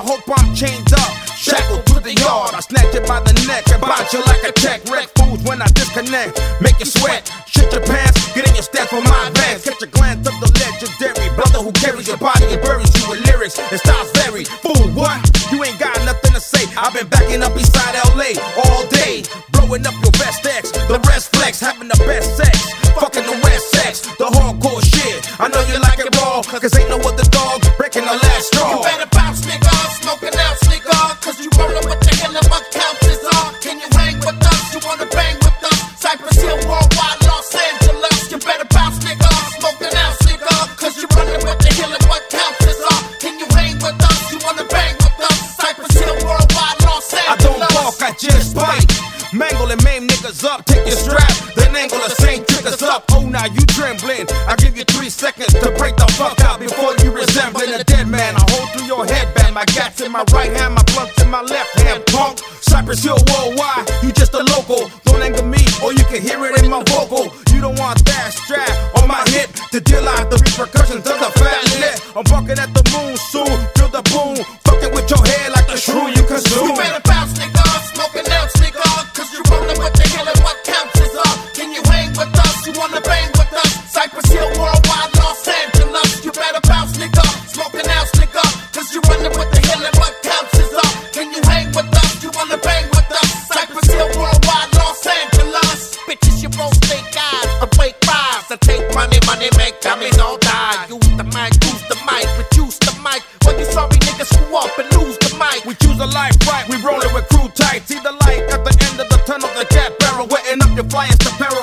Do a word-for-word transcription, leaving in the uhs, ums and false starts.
hope I'm chained up, shackled to the yard. I snatch it by the neck and bounce you like a check. Wreck fools when I disconnect, make you sweat. Shit your pants, get in your stats for my advance. Catch a glance of the legendary brother who carries your body and buries you with lyrics and styles vary. Fool, what? You ain't got nothing to say. I've been backing up beside L A all day, blowing up your best X, the rest flex, having the best sex, fucking the West sex, the hardcore shit. I know you like it raw, cause ain't no other dog breaking the last straw. You better bounce, nigga, smoking out, nigga, cause you rollin' with the hell of what counts is on. Can you hang with us? You wanna bang with us? Cypress Hill, worldwide, Los Angeles. You better bounce, nigga, smoking out, nigga, cause you running with the hell of what counts is on. Can you hang with us? You wanna bang with us? Cypress Hill, worldwide, Los Angeles. I don't walk, I just bite. Mangle and maim niggas up, take your strap, then angle the same triggers up. Oh, now you trembling. I give you three seconds to break the fuck out before you resembling a dead man. I hold through your headband, my gats in my right hand, my blunts in my left hand. Punk, Cypress Hill worldwide, you just a local. Don't anger me, or you can hear it in my vocal. You don't want that strap on my hip to deal out the repercussions of the fat lip. I'm bucking at the moon soon, feel the boom, fucking with your head like the shrew you consume. You better bounce, nigga, smoking out, nigga, cause you rollin' with the hell and what counts is up. Can you hang with us? You wanna bang with us? Cypress Hill, worldwide, Los Angeles. You better bounce, nigga, smoking out, nigga, cause you running with the hell and what counts is up. Can you hang with us? You wanna bang with us? Cypress Hill, worldwide, Los Angeles. Bitches, you roll fake eyes, I wake rise. I take money, money make dummies all die. Use the mic, use the mic, reduce the mic. When you sorry niggas screw up and lose the mic. We choose a life right, we rollin' with crew tight. See the light at the end of the tunnel, the cat barrel, wetting up your flyers to peril.